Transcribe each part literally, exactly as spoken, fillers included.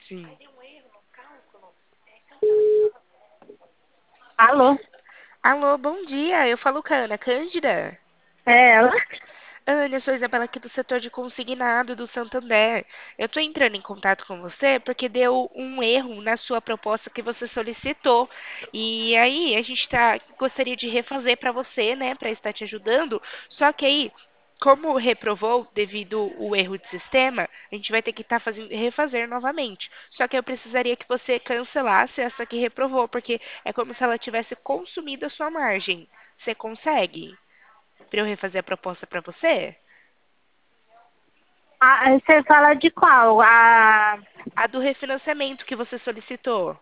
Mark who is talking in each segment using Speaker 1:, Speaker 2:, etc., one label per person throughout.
Speaker 1: Sim.
Speaker 2: Alô?
Speaker 1: Alô, bom dia. Eu falo com a Ana Cândida.
Speaker 2: É ela?
Speaker 1: Ana, eu sou Isabela aqui do setor de consignado do Santander. Eu estou entrando em contato com você porque deu um erro na sua proposta que você solicitou. E aí, a gente tá, gostaria de refazer para você, né, para estar te ajudando. Só que aí, como reprovou devido o erro de sistema, a gente vai ter que estar fazendo refazer novamente. Só que eu precisaria que você cancelasse essa que reprovou, porque é como se ela tivesse consumido a sua margem. Você consegue? Para eu refazer a proposta para você?
Speaker 2: Ah, você fala de qual? A,
Speaker 1: A do refinanciamento que você solicitou.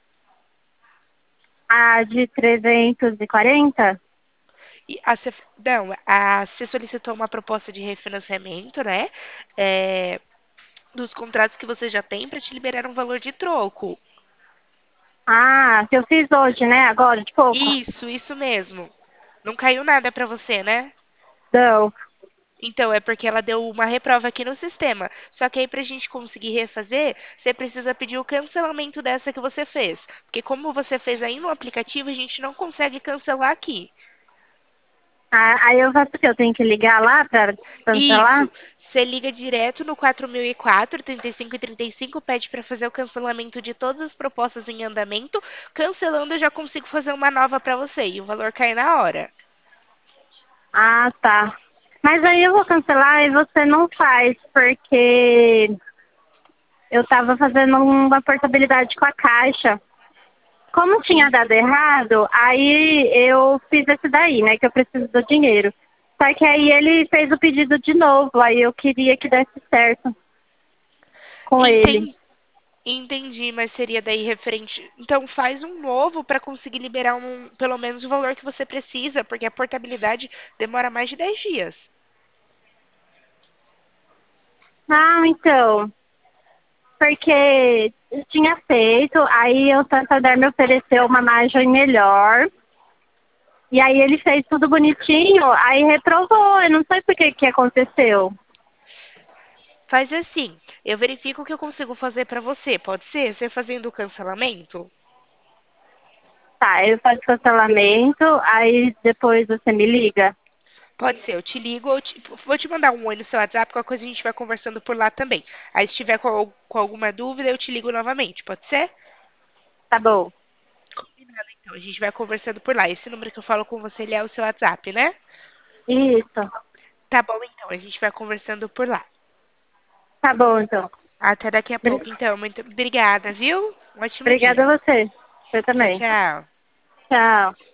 Speaker 2: a de trezentos e quarenta?
Speaker 1: E a, você- não, a, você solicitou uma proposta de refinanciamento, né? É, dos contratos que você já tem para te liberar um valor de troco.
Speaker 2: Ah, que eu fiz hoje, né? Agora, de pouco.
Speaker 1: Isso, isso mesmo. Não caiu nada para você, né?
Speaker 2: Não.
Speaker 1: Então, é porque ela deu uma reprova aqui no sistema. Só que aí, para a gente conseguir refazer, você precisa pedir o cancelamento dessa que você fez. Porque como você fez aí no aplicativo, a gente não consegue cancelar aqui.
Speaker 2: Ah, aí eu faço o quê? Eu tenho que ligar lá para cancelar?
Speaker 1: Isso. Você liga direto no quatro mil e quatro, trinta e cinco e trinta e cinco, pede para fazer o cancelamento de todas as propostas em andamento. Cancelando, eu já consigo fazer uma nova para você e o valor cai na hora.
Speaker 2: Ah, tá. Mas aí eu vou cancelar e você não faz, porque eu estava fazendo uma portabilidade com a Caixa. Como tinha
Speaker 1: E
Speaker 2: dado errado, aí eu fiz esse daí, né? Que eu preciso do dinheiro. Só que aí ele fez o pedido de novo, aí eu queria que desse certo com ele.
Speaker 1: enten- entendi, mas seria daí referente. Então faz um novo para conseguir liberar um, pelo menos o valor que você precisa, porque a portabilidade demora mais de dez dias.
Speaker 2: Ah, então, porque eu tinha feito, aí o Santander me ofereceu uma margem melhor, e aí ele fez tudo bonitinho, aí reprovou, eu não sei por que que aconteceu.
Speaker 1: Faz assim, eu verifico o que eu consigo fazer para você. Pode ser? Você fazendo o cancelamento?
Speaker 2: Tá, eu faço cancelamento, aí depois você me liga.
Speaker 1: Pode ser, eu te ligo, eu te- vou te mandar um oi no seu WhatsApp, qualquer coisa a gente vai conversando por lá também. Aí se tiver com, al- com alguma dúvida, eu te ligo novamente, pode ser?
Speaker 2: Tá bom.
Speaker 1: Combinado, então, a gente vai conversando por lá. Esse número que eu falo com você, ele é o seu WhatsApp, né?
Speaker 2: Isso.
Speaker 1: Tá bom, então, a gente vai conversando por lá.
Speaker 2: Tá bom, então.
Speaker 1: Até daqui a
Speaker 2: Bri-
Speaker 1: pouco, então. Muito obrigada, viu? Um ótimo
Speaker 2: Obrigada
Speaker 1: dia.
Speaker 2: a você. Você
Speaker 1: Tchau,
Speaker 2: também.
Speaker 1: tchau.
Speaker 2: Tchau.